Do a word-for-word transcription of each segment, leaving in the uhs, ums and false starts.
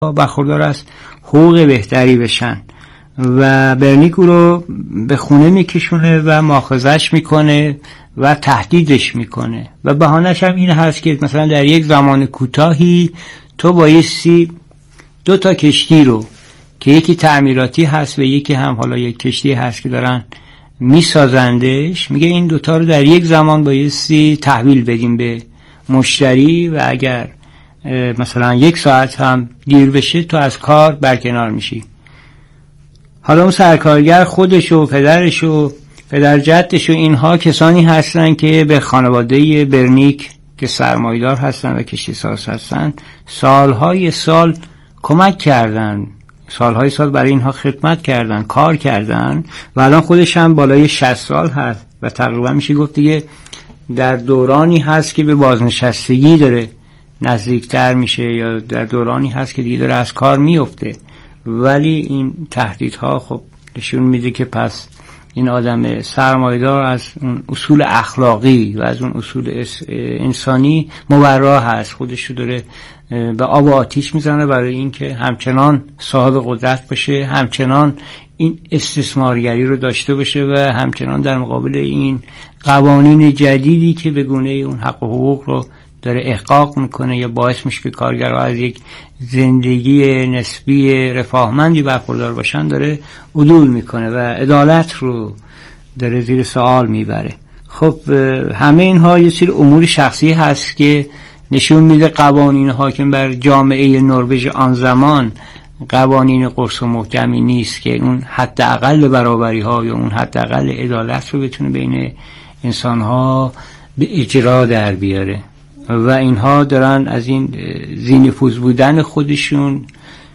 برخوردار از حقوق بهتری بشن و برنیک او رو به خونه میکشونه و مؤاخذش میکنه و تهدیدش میکنه و بهانه‌ش هم این هست که مثلا در یک زمان کوتاهی تو بایستی دو تا کشتی رو که یکی تعمیراتی هست و یکی هم حالا یک کشتی هست که دارن میسازندش، میگه این دوتا رو در یک زمان بایستی تحویل بدیم به مشتری و اگر مثلا یک ساعت هم دیر بشه تو از کار برکنار میشی. حالا اون سرکارگر خودش و پدرش و پدر جدش و اینها کسانی هستن که به خانواده برنیک که سرمایدار هستن و کشتی ساز هستن سالهای سال کمک کردن، سالهای سال برای اینها خدمت کردن، کار کردن و الان خودش هم بالای شصت سال هست و تقریبا میشه گفت دیگه در دورانی هست که به بازنشستگی داره نزدیکتر میشه یا در دورانی هست که دیگه داره از کار میفته. ولی این تهدیدها خب نشون میده که پس این آدم سرمایه‌دار از اون اصول اخلاقی و از اون اصول انسانی مبرا هست، خودش رو داره به آب و آتیش میزنه برای اینکه همچنان صاحب قدرت باشه، همچنان این استثمارگری رو داشته باشه و همچنان در مقابل این قوانین جدیدی که به گونه اون حق و حقوق رو داره احقاق میکنه یا باعث میشه که کارگرها از یک زندگی نسبی رفاهمندی برخوردار باشن داره عدول میکنه و عدالت رو داره زیر سوال میبره. خب همه اینها یه سری امور شخصی هست که نشون میده قوانین حاکم بر جامعه نروژ آن زمان قوانین قرص و محکمی نیست که اون حداقل برابری ها یا اون حداقل عدالت رو بتونه بین انسان ها به اجرا در بیاره و اینها دارن از این ذی‌نفوذ بودن خودشون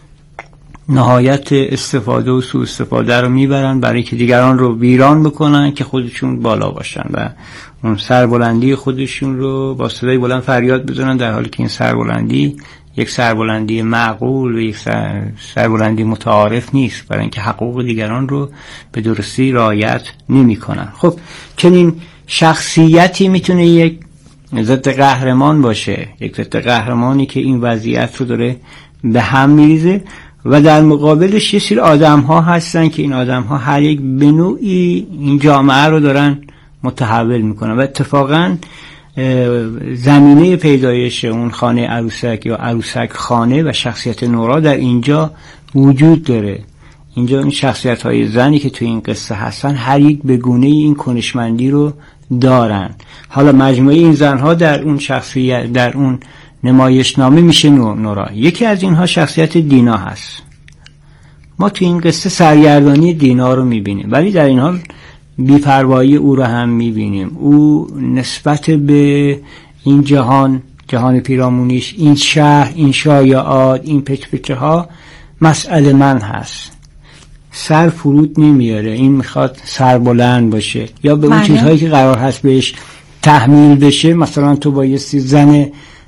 نهایت استفاده و سوء استفاده رو میبرن برای که دیگران رو ویران بکنن که خودشون بالا باشن و اون سربلندی خودشون رو با صدای بلند فریاد بزنن، در حالی که این سربلندی یک سربلندی معقول و یک سر سربلندی متعارف نیست، برای اینکه حقوق دیگران رو به درستی رعایت نمیکنن. خب چنین شخصیتی میتونه یک ضد قهرمان باشه، یک ضد قهرمانی که این وضعیت رو داره به هم میریزه و در مقابلش یه سری آدم ها هستن که این آدم ها هر یک به نوعی این جامعه رو دارن متحول میکنن و اتفاقا زمینه پیدایش اون خانه عروسک یا عروسک خانه و شخصیت نورا در اینجا وجود داره. اینجا این شخصیت های زنی که توی این قصه هستن هر یک به گونه این کنشمندی رو دارن. حالا مجموعه این زنها در اون شخصیت در اون نمایشنامه میشه نورا. یکی از اینها شخصیت دینا هست. ما توی این قصه سرگردانی دینا رو میبینیم ولی در این حال بی‌پروایی او رو هم میبینیم. او نسبت به این جهان، جهان پیرامونیش، این شهر، این شایعات، این پچ‌پچه ها مسئله من هست، سر فرود نمیاره. این میخواد سربلند باشه یا به اون چیزهایی که قرار هست بهش تحمیل بشه. مثلا تو بایستی زن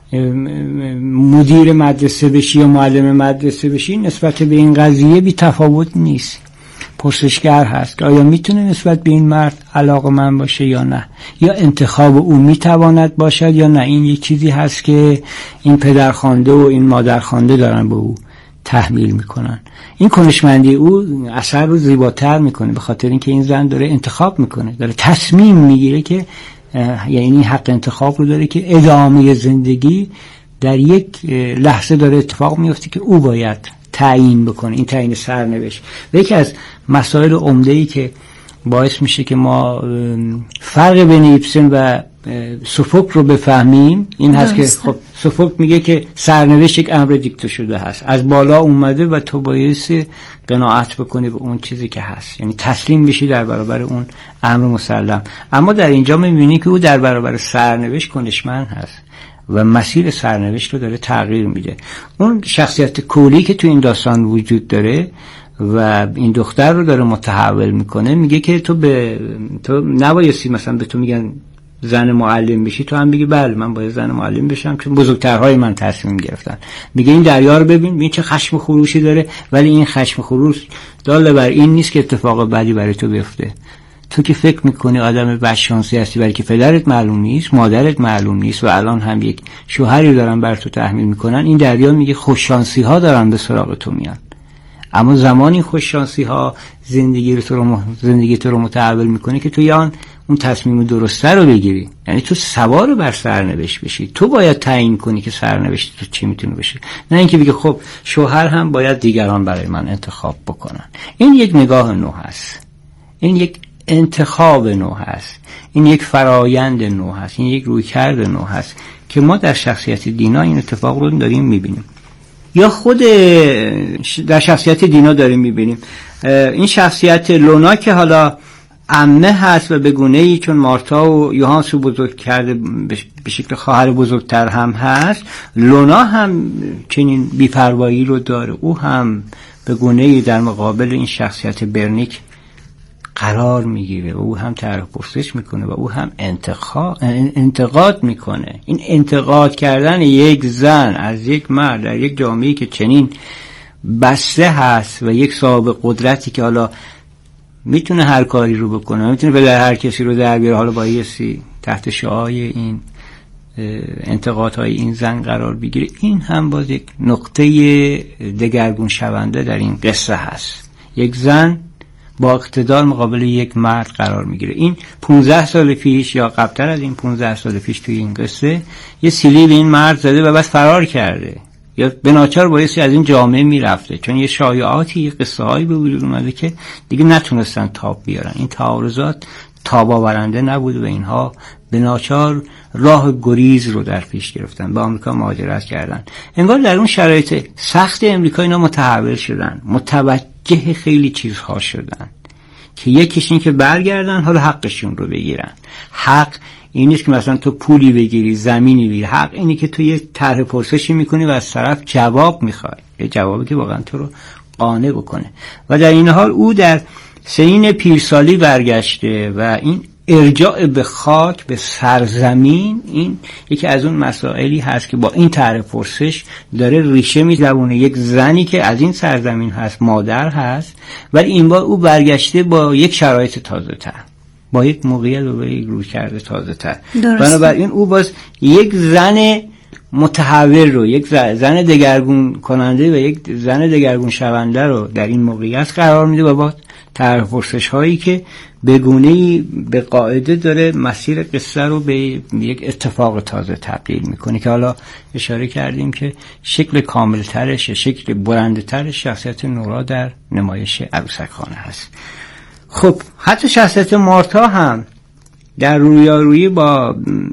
مدیر مدرسه بشی یا معلم مدرسه بشی، نسبت به این قضیه بی تفاوت نیست. پرسشگر هست که آیا میتونه نسبت به این مرد علاقه‌مند باشه یا نه، یا انتخاب او میتواند باشد یا نه. این یک چیزی هست که این پدرخوانده و این مادرخوانده دارن به او تحمیل میکنن. این کنشمندی او اثر رو زیباتر میکنه به خاطر اینکه این زن داره انتخاب میکنه، داره تصمیم میگیره که یعنی حق انتخاب رو داره که ادامه زندگی در یک لحظه داره اتفاق میفته که او باید تعیین بکنه، این تعیین سرنوشت. و یکی از مسائل عمده‌ای که باعث میشه که ما فرق بین ایبسن و سوفوکل رو بفهمیم این هست که خب سوفوکل میگه که سرنوشت یک امر دیکته شده هست، از بالا اومده و تو باید قناعت بکنی به اون چیزی که هست، یعنی تسلیم بشی در برابر اون امر مسلم. اما در اینجا میبینی که او در برابر سرنوشت کنشمند هست و مسیر سرنوشت رو داره تغییر میده. اون شخصیت کولی که تو این داستان وجود داره و این دختر رو داره متحول میکنه، میگه که تو به تو نبایستی مثلا به تو میگن زن معلم بشی تو هم بگی بله من باید زن معلم بشم چون بزرگترهای من تصمیم گرفتن. میگه این دریا رو ببین، ببین چه خشم خروشی داره، ولی این خشم خروش دال بر این نیست که اتفاق بدی برای تو بیفته. تو که فکر میکنی آدم بدشانسی هستی برای که پدرت معلوم نیست، مادرت معلوم نیست و الان هم یک شوهری دارن بر تو تحمیل میکنن، این دریا میگه خوششانسی ها دارن به سراغ تو میان. اما زمانی خوششانسی ها زندگی رو تو رو زندگی تو رو متحول میکنه که تو یا اون تصمیم درسته رو بگیری، یعنی تو سوار بر سرنوشت بشی، تو باید تعیین کنی که سرنوشت تو چی میتونه بشه، نه اینکه بگی خب شوهر هم باید دیگران برای من انتخاب بکنن. این یک نگاه نو هست، این یک انتخاب نو هست، این یک فرایند نو هست، این یک رویکرد نو هست که ما در شخصیت دینا این اتفاق رو داریم میبینیم، یا خود در شخصیت دینا داریم میبینیم. این شخصیت لونا که حالا عمه هست و به گونه‌ای چون مارتا و یوهانس رو بزرگ کرده به شکل خواهر بزرگتر هم هست، لونا هم چنین بی‌پروایی رو داره، او هم به گونه‌ای در مقابل این شخصیت برنیک قرار میگیره و او هم طرح پرسش میکنه و او هم انتقاد میکنه. این انتقاد کردن یک زن از یک مرد در یک جامعه‌ای که چنین بسته هست و یک صاحب قدرتی که حالا میتونه هر کاری رو بکنه، میتونه به هر کسی رو در بیاره، حالا بایستی تحت شعاع این انتقادهای این زن قرار بگیره، این هم باز یک نقطه دگرگون شونده در این قصه هست. یک زن با اقتدار مقابل یک مرد قرار میگیره. این پونزده سال پیش یا قبلتر از این پونزده سال پیش توی این قصه یه سیلی به این مرد زده و بس فرار کرده یا به ناچار بایستی از این جامعه میرفته، چون یه شایعاتی یه قصه هایی به وجود اومده که دیگه نتونستن تاب بیارن. این تعارضات تاب آورنده نبود و اینها به ناچار راه گریز رو در پیش گرفتن، به آمریکا مهاجرت کردن. انگار در اون شرایط سخت امریکا اینا متحول شدن، متوجه خیلی چیزها شدن که یکیش این که برگردن حالا حقشون رو بگیرن. حق این نیست که مثلا تو پولی بگیری، زمینی بگیری، حق اینی که تو یه طرح پرسشی میکنی و از طرف جواب میخوای، یه جوابی که واقعا تو رو قانع بکنه. و در این حال او در سنین پیرسالی برگشته و این ارجاع به خاک، به سرزمین، این یکی از اون مسائلی هست که با این طرح پرسش داره ریشه می‌دونه. یک زنی که از این سرزمین هست، مادر هست، ولی این بار او برگشته با یک شرایط تازه‌تر، با یک موقعیت و با یک رویکرد تازه‌تر. بنابراین او باز یک زن متحول رو، یک زن دگرگون کننده و یک زن دگرگون شونده رو در این موقعیت قرار میده و با طرح پرسش هایی که به گونه‌ای به قاعده داره مسیر قصه رو به یک اتفاق تازه تبدیل میکنه که حالا اشاره کردیم که شکل کاملترش، شکل برندترش شخصیت نورا در نمایش عروسک خانه هست. خب حتی شخصیت مارتا هم در رویارویی با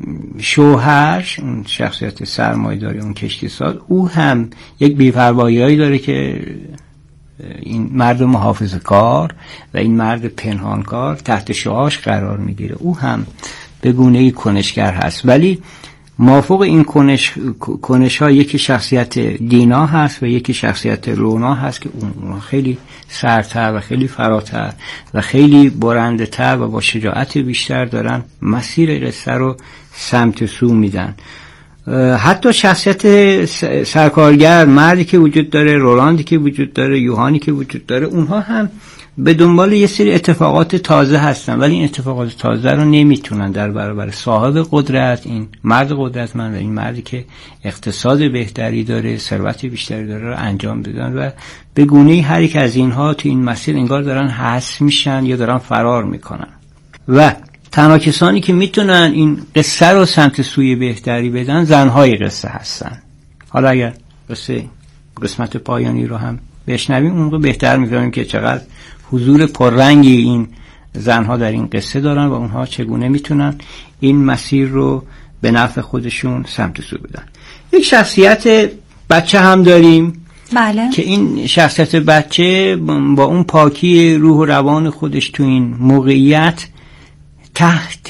شوهرش، اون شخصیت سرمایه‌دار اون کشتی ساز، او هم یک بی‌پروایی‌هایی داره که این مرد محافظه‌کار و این مرد پنهانکار تحت شعاعش قرار میگیره. او هم به گونه‌ای کنشگر هست، ولی مافوق این کنش کنش ها یکی شخصیت دینا هست و یکی شخصیت لونا هست که اون خیلی سرتر و خیلی فراتر و خیلی برنده‌تر و با شجاعت بیشتر دارن مسیر قصه رو سمت سو میدن. حتی شخصیت سرکارگر، مردی که وجود داره، رولاندی که وجود داره، یوهانی که وجود داره، اونها هم به دنبال یه سری اتفاقات تازه هستن، ولی این اتفاقات تازه رو نمیتونن در برابر صاحب قدرت، این مرد قدرتمند و این مردی که اقتصاد بهتری داره، ثروت بیشتری داره، رو انجام بدن و به گونه‌ای هر یک از اینها تو این مسیر انگار دارن حذف میشن یا دارن فرار میکنن. و تنها کسانی که میتونن این قصه رو سمت سوی بهتری بدن زنهای قصه هستن. حالا اگر قصه قسمت پایانی رو هم بشنویم اون رو بهتر میفهمیم که چقدر حضور پررنگی این زنها در این قصه دارن و اونها چگونه میتونن این مسیر رو به نفع خودشون سمت سو بدن. یک شخصیت بچه هم داریم، بله، که این شخصیت بچه با اون پاکی روح و روان خودش تو این موقعیت تحت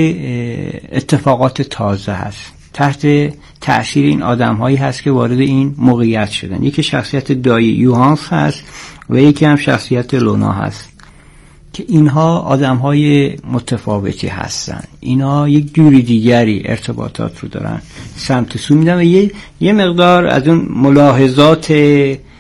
اتفاقات تازه هست، تحت تأثیر این آدم هایی هست که وارد این موقعیت شدن. یکی شخصیت دایی یوهانس هست و یکی هم شخصیت لونا هست که اینها آدم های متفاوتی هستن، اینها یک جوری دیگری ارتباطات رو دارن سمت سو میدن و یه, یه مقدار از اون ملاحظات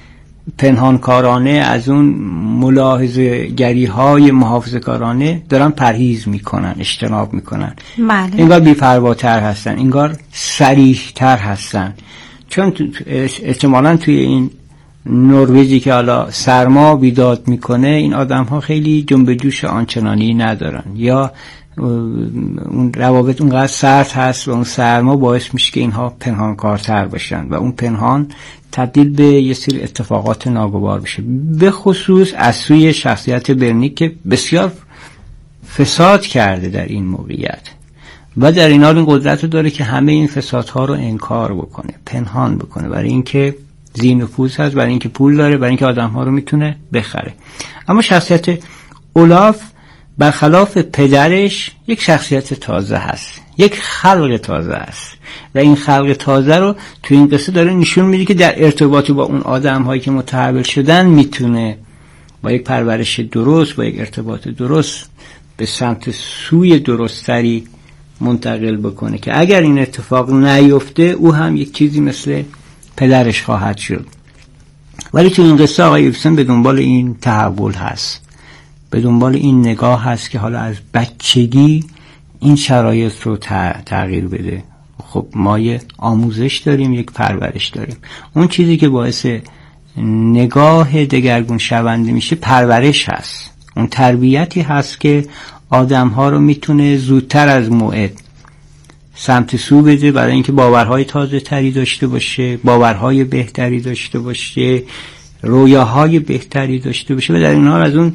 پنهانکارانه از اون ملاحظه گری های محافظه کارانه دارن پرهیز میکنن، اجتناب میکنن. بله. انگار بی‌پرواتر هستن، انگار صریح‌تر هستن. چون احتمالاً توی این نروژی که حالا سرما بیداد میکنه این آدم ها خیلی جنب جوش آنچنانی ندارن، یا اون روابط اونقدر سرد هست و اون سرما باعث میشه که اینها پنهانکارتر بشن و اون پنهان تبدیل به یه سری اتفاقات ناگوار بشه، به خصوص از سوی شخصیت برنیک که بسیار فساد کرده در این موقعیت و در این حال این قدرت رو داره که همه این فسادها رو انکار بکنه، پنهان بکنه، برای اینکه زین و پوز هست، برای اینکه پول داره، برای اینکه آدم‌ها رو میتونه بخره. اما شخصیت اولاف برخلاف پدرش یک شخصیت تازه هست، یک خلق تازه است و این خلق تازه رو تو این قصه داره نشون میده که در ارتباط با اون آدم‌هایی که متحول شدن میتونه با یک پرورش درست، با یک ارتباط درست به سمت سوی درستری منتقل بکنه که اگر این اتفاق نیفته او هم یک چیزی مثل پدرش خواهد شد. ولی تو این قصه آقای ایبسن به دنبال این تحول هست، به دنبال این نگاه هست که حالا از بچگی این شرایط رو تغییر بده. خب ما یه آموزش داریم، یک پرورش داریم. اون چیزی که باعث نگاه دگرگون شونده میشه پرورش هست، اون تربیتی هست که آدم ها رو میتونه زودتر از موعد سمت سو بده برای اینکه باورهای تازه تری داشته باشه، باورهای بهتری داشته باشه، رویاهای بهتری داشته باشه و در این حال از اون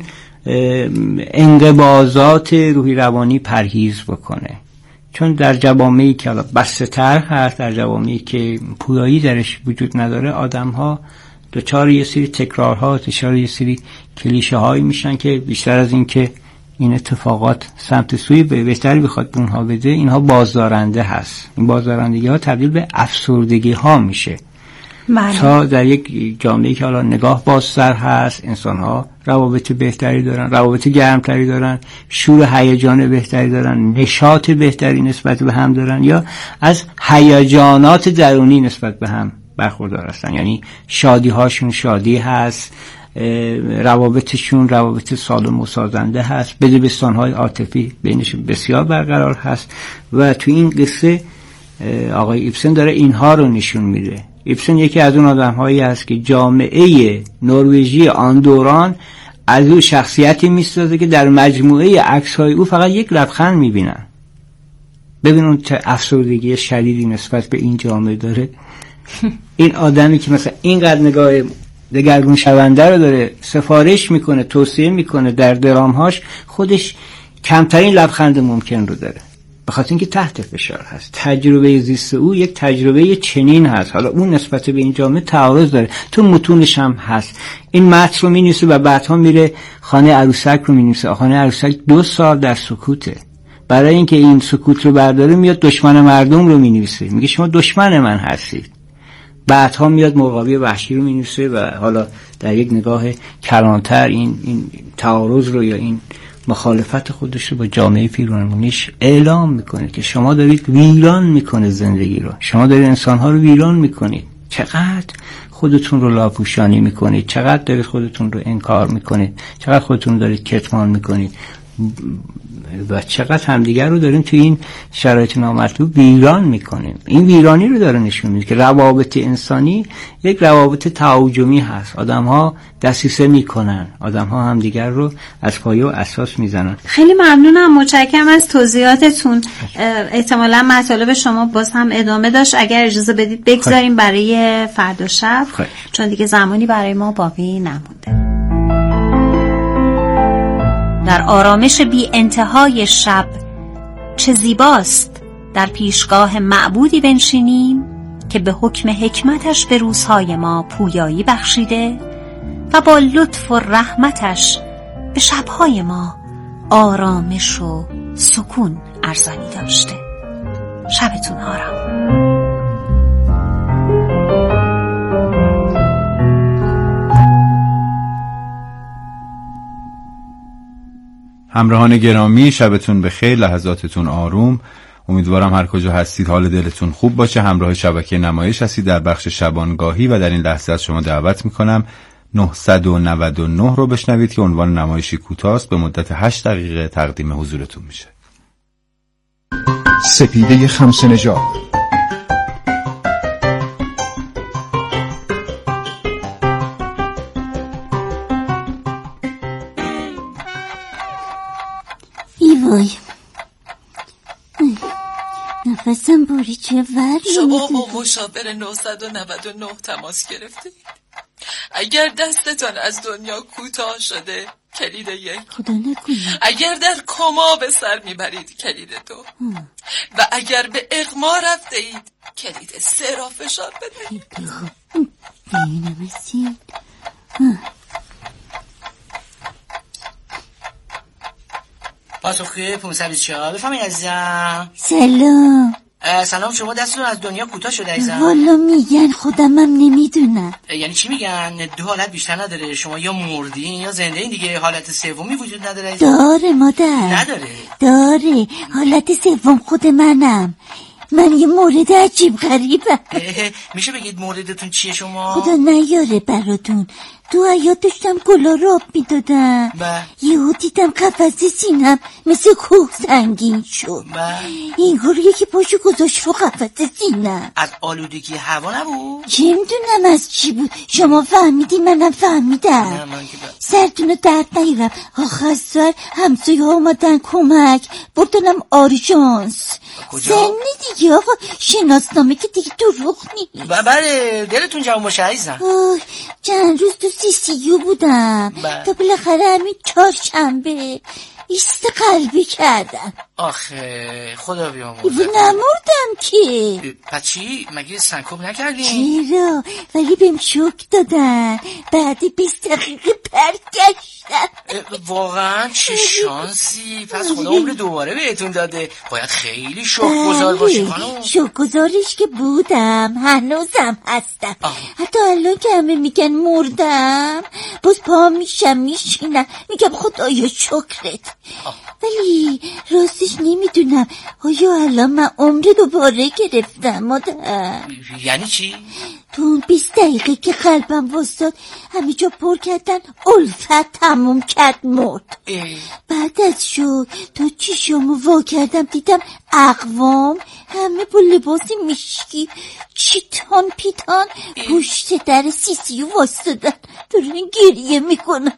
انقباضات روحی روانی پرهیز بکنه. چون در جوامعی که حالا بسته تر هست، در جوامعی که پویایی درش وجود نداره، آدم ها دچار یه سری تکرارها، دچار یه سری کلیشه هایی میشن که بیشتر از این که این اتفاقات سمت سوی بهتری بخواد به اونها بده، اینها بازدارنده هست. این بازدارندگی ها تبدیل به افسردگی ها میشه. معنی. تا در یک جامعه‌ای که حالا نگاه بازتر هست، انسان ها روابط بهتری دارن، روابط گرمتری دارن، شور هیجان بهتری دارن، نشاط بهتری نسبت به هم دارن، یا از هیجانات درونی نسبت به هم برخوردار هستن. یعنی شادی هاشون شادی هست، روابطشون روابط سالم و سازنده هست، بدبستان‌های عاطفی بینشون بسیار برقرار هست. و تو این قصه آقای ایبسن داره اینها رو نشون میده. ایبسن یکی از اون آدم‌هایی است که جامعه نروژی آن دوران از او شخصیتی میسازه که در مجموعه عکس‌های او فقط یک لبخند میبینن. ببین اون چه افسردگی شدیدی نسبت به این جامعه داره. این آدمی که مثلا اینقدر نگاه دگرگون شونده رو داره سفارش میکنه، توصیه میکنه در درامهاش، خودش کمترین لبخند ممکن رو داره، به خاطر اینکه تحت فشار هست. تجربه زیست او یک تجربه چنین هست. حالا اون نسبت به این جامعه تعارض داره، تو متونش هم هست. این متن رو مینویسه و بعدها میره خانه عروسک رو مینویسه. خانه عروسک دو سال در سکوته. برای اینکه این سکوت رو برداره میاد دشمن مردم رو مینویسه، میگه شما دشمن من هستید. بعدها میاد مرغابی وحشی رو مینویسه و حالا در یک نگاه کلانتر این این تعارض رو یا این مخالفت خودش رو با جامعه پیرامونیش اعلام میکنه که شما دارید ویران میکنه زندگی رو، شما دارید انسانها رو ویران میکنید، چقدر خودتون رو لاپوشانی میکنید، چقدر دارید خودتون رو انکار میکنید، چقدر خودتون دارید کتمان میکنید و چقدر همدیگر رو داریم توی این شرایط نامطلوب ویران میکنیم. این ویرانی رو داره نشون میده که روابط انسانی یک روابط تهاجمی هست. آدم ها دسیسه میکنن، آدم ها همدیگر رو از پایه و اساس میزنن. خیلی ممنونم، متشکرم از توضیحاتتون. احتمالاً مطالب شما باز هم ادامه داشت، اگر اجازه بدید بگذاریم برای فردا شب، چون دیگه زمانی برای ما باقی نمونده. در آرامش بی انتهای شب چه زیباست در پیشگاه معبودی بنشینیم که به حکم حکمتش به روزهای ما پویایی بخشیده و با لطف و رحمتش به شبهای ما آرامش و سکون ارزانی داشته. شبتون آرام. همراهان گرامی، شبتون بخیر، لحظاتتون آروم. امیدوارم هر کجا هستید حال دلتون خوب باشه. همراه شبکه نمایش هستید در بخش شبانگاهی و در این لحظه از شما دعوت میکنم نهصد و نود و نه رو بشنوید که عنوان نمایشی کوتاست به مدت هشت دقیقه تقدیم حضورتون میشه. سپیده خمسه نژاد. وای نفسم باری چه ور شما با مشاور نهصد و نود و نه تماس گرفتید. اگر دستتان از دنیا کوتاه شده کلید یک، خدا نکنه. اگر در کما به سر میبرید کلید دو هم. و اگر به اغما رفته اید کلید سه را فشار بدهید. بینم سید پاسخگوی پانصد و بیست و چهار. بفهمید عزیزم. سلام. سلام، شما دستتون از دنیا کوتاه شده عزیزم؟ والا میگن خودمم نمیدونم. یعنی چی میگن؟ دو حالت بیشتر نداره، شما یا مردین یا زنده این دیگه، حالت سومی وجود نداره عزیزم؟ داره مادر. نداره؟ داره، حالت سوم خود منم. من یه مورد عجیب غریبم. میشه بگید موردتون چیه شما؟ خدا نیاره براتون. تو حیاط داشتم گلا رو آب میدادم، یهو دیدم قفسه سینم مثل کوه سنگین شد. اینگار یکی پاشو گذاشت رو قفسه سینم. از آلودگی هوا نبود؟ چه میدونم از چی بود. شما فهمیدی منم فهمیدم. سرتونو درد نگیرم. آخر سر همسایه ها اومدن کمک، بردنم آرژانس. زنی دیگه آقا، شناسنامه که دیگه دروغ نیست. بله دلتون جوان باشه عزیزم. چند روز تو سی سی یو بودم تا بالاخره همین چهارشنبه ایست قلبی کردم. آخه خدا بیامرزه. ایو نمردم که. پس چی؟ مگه سنکوب نکردین؟ چرا؟ ولی بهم شوک دادن. بعد بیست دقیقه برگشتم. واقعا چه شانسی. پس خدا عمر دوباره بهتون داده. باید خیلی شوک‌گزار باشی خانم. شوک‌گزارش که بودم، هنوزم هستم. آه. حتی الان که همه میگن مردم باز پا میشم میشینم میگم خدایا شکرت. آه. ولی راستش نمیدونم آیا الان من عمر دوباره گرفتم مادر. یعنی چی؟ تو بیست دقیقه که قلبم وستاد همه جا پر کردن، الفت تموم کرد مرد. اه. بعد از شد تا چیشامو وا کردم دیدم اقوام همه با لباس مشکی چیتان پیتان پشت در سیسیو وستادن دارن گریه میکنن.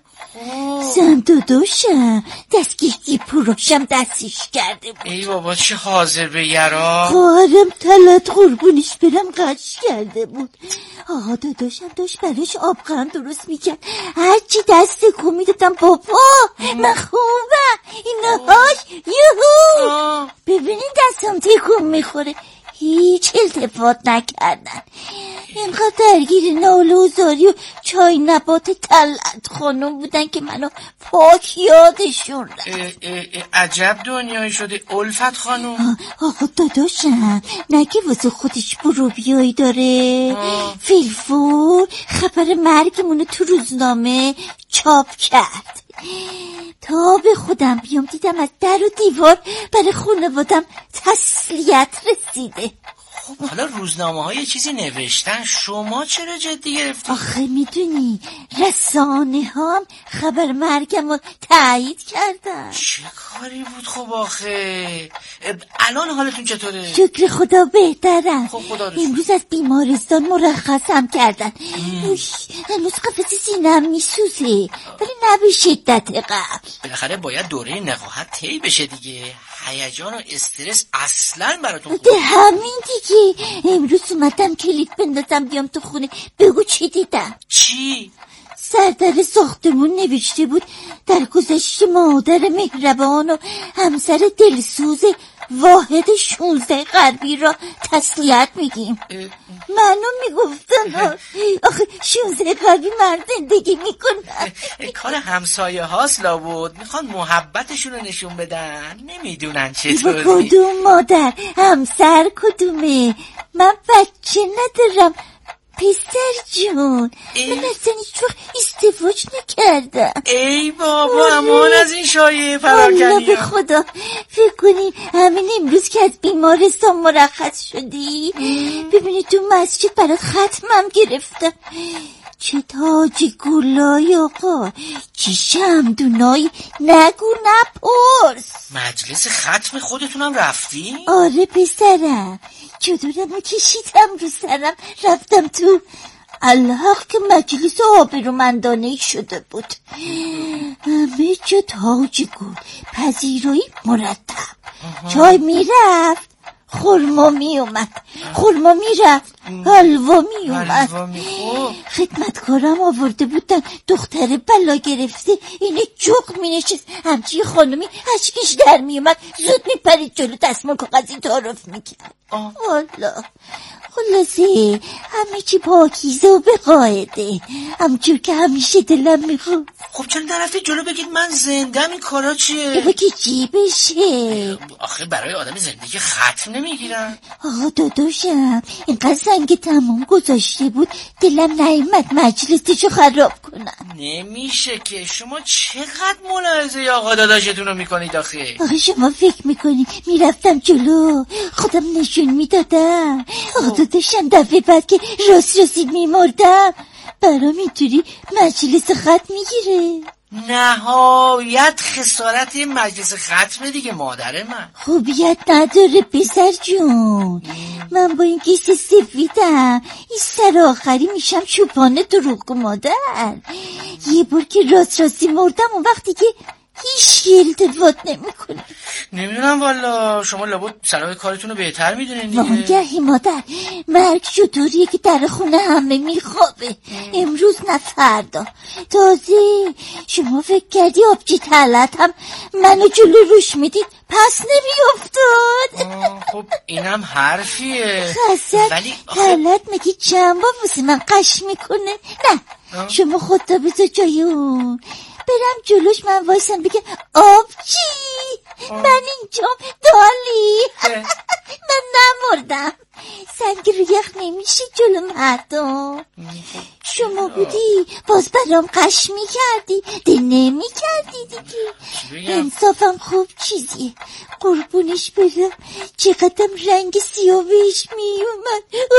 زن داداشم دستگیری پروشم دستش کرده بود. ای بابا چه حاضر به یرا. خواهرم تلت قربونش برم قش کرده بود. آقا داداشم داشت براش آبقند درست میکرد، هرچی دست کو میدادم بابا من خوبم اینهاش یهو ببینین دستم تکون میخوره. هیچ التفات نکردن. اینقدر درگیر ناله و زاری و چای نبات طلعت خانم بودن که منو پاک یادشون رفت. عجب دنیایی شده الفت خانم. آقا داداشم نگه واسه خودش بروبیایی داره. فیلفور خبر مرگمونو تو روزنامه چاپ کرد. تا به خودم بیام دیدم از در و دیوار برای خانوادم تسلیت رسیده. خب حالا روزنامه ها یه چیزی نوشتن، شما چرا جدی گرفتی؟ آخه میدونی رسانه ها هم خبر مرگم رو تایید کردن. چه کاری بود خب آخه؟ الان حالتون چطوره؟ شکر خدا بهترم. خب خدا رسید. امروز از بیمارستان مرخصم کردن. هنوز قفص سینم میسوزه ولی نه به شدت قبل. بالاخره باید دوره نقاهت طی بشه دیگه. هیجان و استرس اصلا براتون خوبه. همین دیگه. امروز اومدم کلید بندازم بیام تو خونه. بگو چی دیدم؟ چی؟ سردر ساختمون نوشته بود در گذشت مادر مهربان و همسر دلسوز واحد شونزده غربی را تسلیت میگیم. منو میگفتن آخه شونزده غربی مرد زندگی میکنن. کار همسایه هاست لابد، میخوان محبتشون رو نشون بدن، نمیدونن چطوری. کدوم مادر؟ همسر کدومه؟ من بچه ندارم پسر جون. من اصلا هیچ وقت ازدواج نکردم. ای بابا امان از این شایعه فرار کردی. به خدا فکر کنین همین امروز که از بیمارستان مرخص شدی ببینی تو مسجد برات ختمم گرفتم. چه تاج گلای آقا، چه شمدونایی، نگو نپرس. مجلس ختم خودتونم رفتی؟ آره پسرم، چادرمو کشیدم رو سرم رفتم تو. الله که مجلس آبرومندانه‌ای شده بود، همه جا تاج گل، پذیرایی مرتب، چای میرفت خورما می اومد، خورما میرفت حلوا می اومد. خدمتکارم آورده بودن دختر بلا گرفته، اینه جوق می نشست، همچی خانمی اشکش در می اومد، زود می پرید جلو دستمال کاغذی تعارف می کرد. والا خلاصه همه چی پاکیزه و به قاعده، همچور که همیشه دلم میخواد. خب چرا نرفتی جلو بگید من زندم؟ این کارا چیه؟ با که جیبشه. آخه برای آدم زندگی ختم نمیگیرن. آقا داداشم اینقدر سنگ تموم گذاشته بود دلم نیامد مجلسشو خراب کنم. نمیشه که، شما چقدر ملاحظه آقا داداشتون رو میکنید آخه؟ آخه شما فکر میکنی میرفتم جلو خودم نشون میدادم؟ آقا داداشم دفعه بعد که راست راستی میمردم برام اینطوری مجلس ختم میگیره. نهایت خسارت این مجلس ختمه دیگه مادر من. خوبیت نداره پسر جون، من با این کیسه سفیدم این سر آخری میشم چوپانه دروغ مادر. یه بار که راست راستی مردم اون وقتی که هیچ التفات نمی کنه. نمیدونم والا، شما لابد صلاح کارتون رو بهتر میدونین دیگه. وانگهی مادر، مرگ چطوریه که در خونه همه میخوابه، امروز نه فردا. تازه شما فکر کردی آبجی تلت هم منو جلو روش میدید پس نمیافتاد؟ خب اینم حرفیه. خسک ولی تلت میگی چند بار واسه من قش میکنه؟ نه آه. شما خودتا بذار جای اون، برم جلوش من وایسم بگم آبجی من اینجام دالی. من نمردم، سنگ رو یخ نمیشه جلو مردم. شما بودی باز برام قش میکردی، ده نمیکردی دیگه. انصافم خوب چیزیه، قربونش برم، چقدرم رنگ سیاه بهش میومد.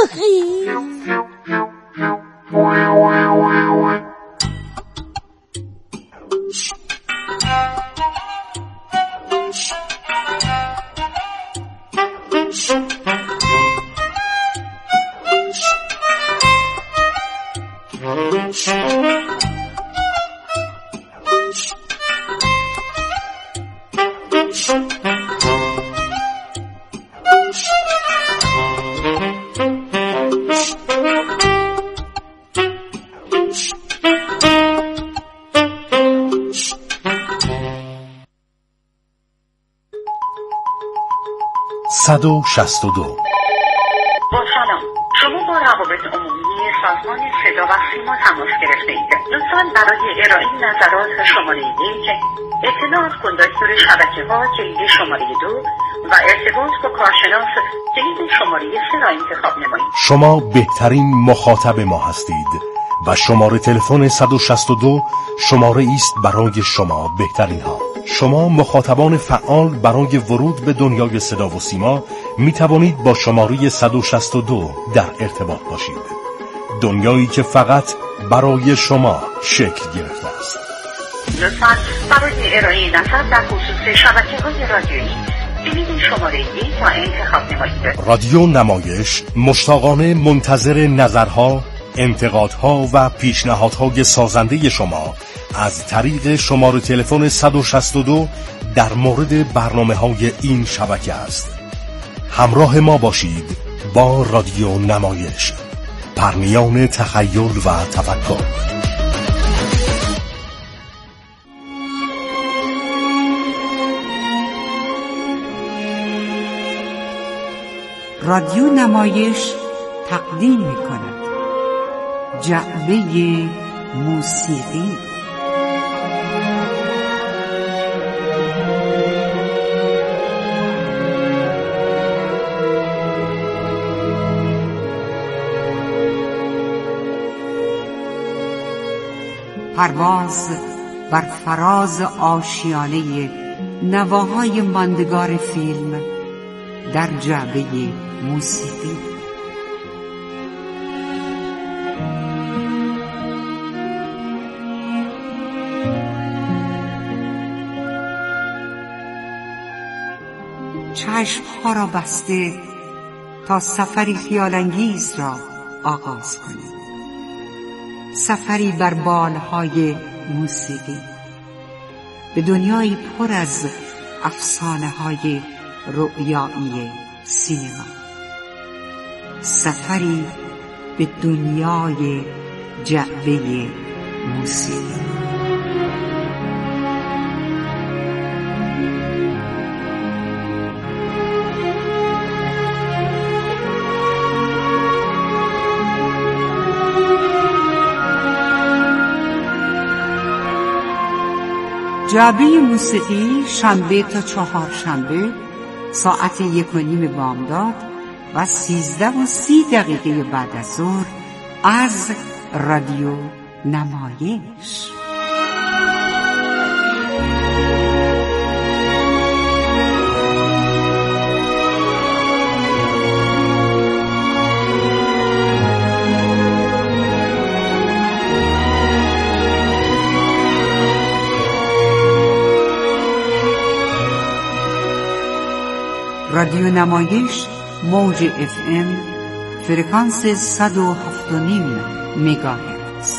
صد و شصت و دو. با سلام، شما با روابط عمومی سازمان صدا و سیما تماس گرفته اید. لطفاً برای ارائه نظرات شماره یک، اطلاع از کنداکتور شبکه ها کلید شماره دو و ارتباط با کارشناس کلید شماره سه را انتخاب نمایید. شما بهترین مخاطب ما هستید و شماره تلفن صد و شصت و دو شماره است برای شما بهترین ها. شما مخاطبان فعال برای ورود به دنیای صدا و سیما می توانید با شماره صد و شصت و دو در ارتباط باشید. دنیایی که فقط برای شما شکل گرفته است. لطفاً برای ارائه نظر در خصوص شبکه‌های رادیویی کلید شماره یک را انتخاب نمایید. رادیو نمایش مشتاقانه منتظر نظرها، انتقادها و پیشنهادهای سازنده شما از طریق شماره تلفن صد و شصت و دو در مورد برنامه‌های این شبکه است. همراه ما باشید با رادیو نمایش، پرمیان تخیل و تفکر. رادیو نمایش تقدیم می‌کند جعبه موسیقی. پرواز بر فراز آشیانه نواهای ماندگار فیلم در جعبه موسیقی. چشمها را بسته تا سفری خیالانگیز را آغاز کنیم، سفری بر بالهای موسیقی به دنیایی پر از افسانه های رؤیایی سینما، سفری به دنیای جعبه موسیقی. جعبه موسیقی شنبه تا چهار شنبه ساعت یک و نیم بامداد و سیزده و سی دقیقه بعد از ظهر از رادیو نمایش. رادیو نمایش موج اف ام فرکانس صد و هفت و نیم مگاهرتز.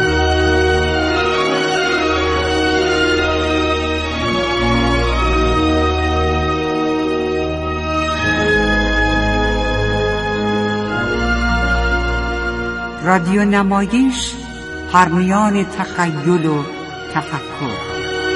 رادیو نمایش پرمیان تخیل و تفکر.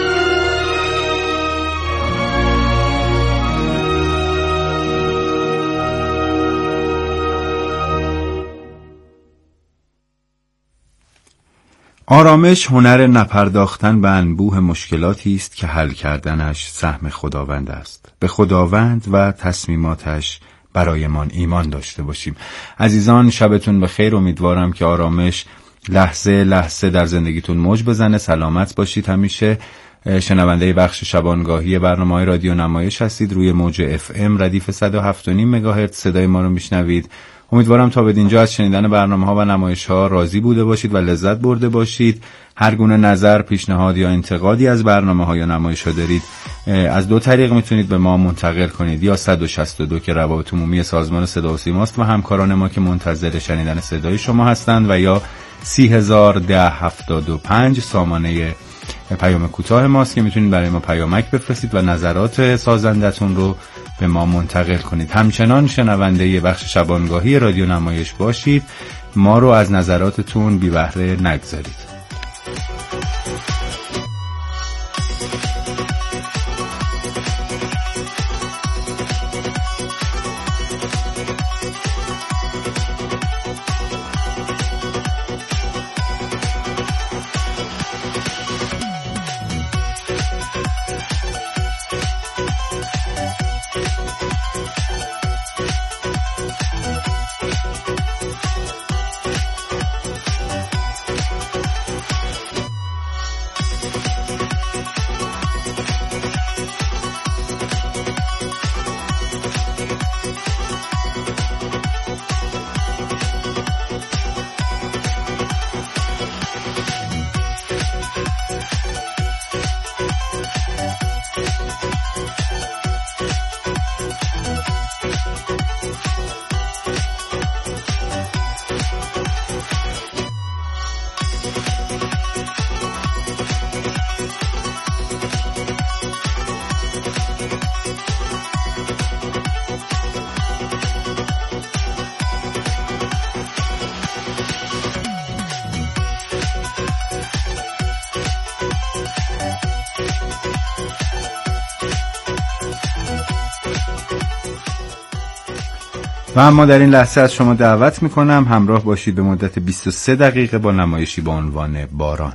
آرامش هنر نپرداختن به انبوه مشکلاتی است که حل کردنش سهم خداوند است. به خداوند و تصمیماتش برایمان ایمان داشته باشیم. عزیزان شبتون بخیر. امیدوارم که آرامش لحظه لحظه در زندگیتون موج بزنه. سلامت باشید. همیشه شنونده بخش شبانگاهی برنامه‌های رادیو نمایش هستید. روی موج اف ام ردیف صد و هفت و نیم مگاهرتز صدای ما رو میشنوید. امیدوارم تا به اینجا از شنیدن برنامه‌ها و نمایش‌ها راضی بوده باشید و لذت برده باشید. هر گونه نظر، پیشنهاد یا انتقادی از برنامه‌ها یا نمایش‌ها دارید از دو طریق میتونید به ما منتقل کنید، یا صد و شصت و دو که روابط عمومی سازمان صدا و سیماست و همکاران ما که منتظر شنیدن صدای شما هستند، و یا سی هزار ده هفتاد و پنج سامانه پیام کوتاه ماست که میتونید برای ما پیامک بفرستید و نظرات سازندتون رو به ما منتقل کنید. همچنان شنونده بخش شبانگاهی رادیو نمایش باشید. ما رو از نظراتتون بی بهره نگذارید. و اما در این لحظه از شما دعوت میکنم همراه باشید به مدت بیست و سه دقیقه با نمایشی با عنوان باران.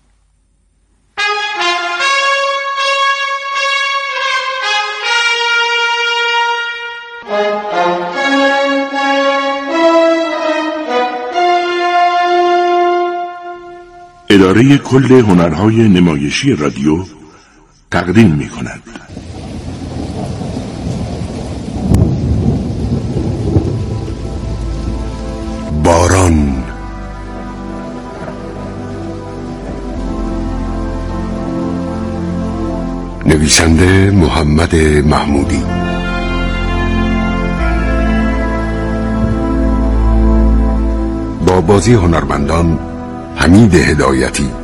اداره کل هنرهای نمایشی رادیو تقدیم میکند باران. نویسنده محمد محمودی، بازی هنرمندان حمید هدایتی